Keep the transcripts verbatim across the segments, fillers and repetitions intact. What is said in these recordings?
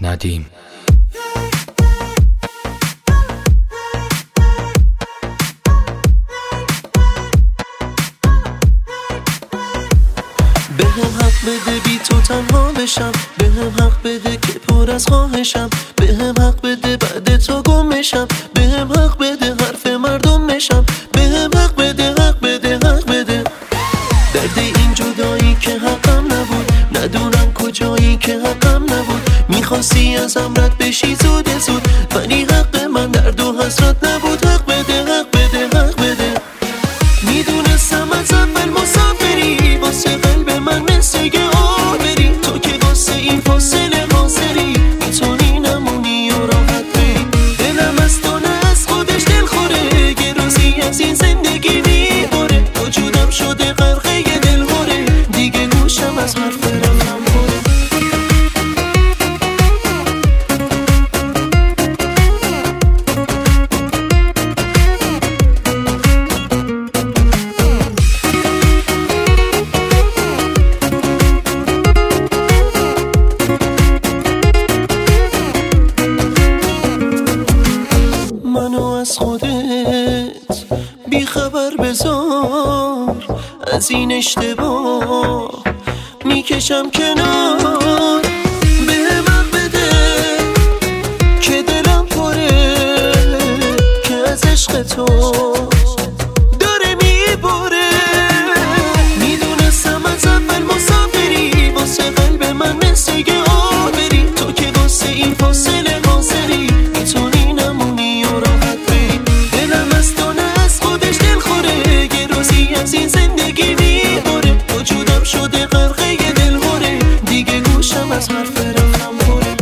ندیم. به هم حق بده بی تو تنها بشم، به هم حق بده که پر از خواهشم، به هم حق بده بعد تو گم بشم، به هم حق بده حرف مردم بشم، به هم حق بده حق بده حق بده. درد این جدایی که حقم نبود، ندونم کجایی که حقم نبود. میخواستی ازم رد بشی زود زود، ولی حق من درد و حسرت نبود. حق بده حق بده حق بده. میدونستم از اول مسافری، واسه قلب من مثل یه آبری. تو که واسه این فاصله حاضری، میتونی نمونی و راحت بری. دلم از تو نه از خودش دل خوره، یه روزی از این زندگی میباره. وجودم شده غرقه یه دل خوره، دیگه گوشم از حرف رفتم خوره. منو از خودت بی خبر بذار، از این اشتباه میکشم کنار. به من بده که دلم پره، که از عشق تو داره میبره. میدونستم از اول مسافری، واسه قلب من مثل یه آبری. تو که واسه این فاصله حاضری، میتونی نمونی و راحت بری. دلم از تو نه از خودش دل خوره، یه روزی از این زندگی میباره. وجودم شده غرقه یه دل خوره، دیگه گوشم از حرف رفتم خوره.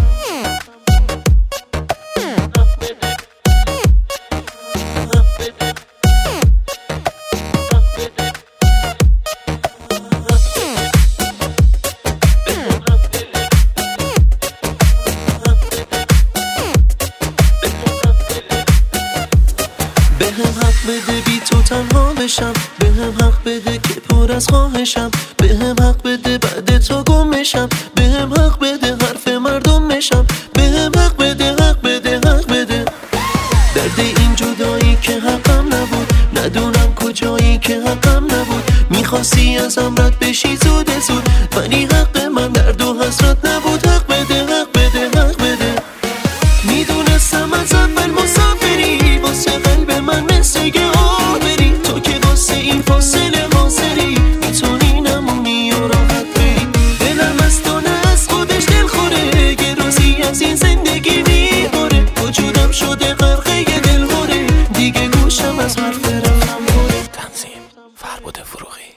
به هم حق بده بی تو تنها بشم، به هم حق بده که پر از خواهشم، به هم حق بده بعد تو گم بشم، به هم حق بده حرف مردم بشم، به هم حق بده حق بده حق بده. درد این جدایی که حقم نبود، ندونم کجایی که حقم نبود. میخواستی ازم رد بشی زود زود، ولی حق من درد و حسرت نبود. حق بده حق بده حق بده. میدونستم از اول مسافری، واسه قلب من مثل یه آبری. تو که واسه این فاصله حاضری، میتونی نمونی و راحت بری. دلم از تو نه از خودش دل خوره، یه روزی از این زندگی میباره. وجودم شده غرقه یه دل خوره، دیگه گوشم از حرف رفتم خوره. تنظیم فربد فروغی.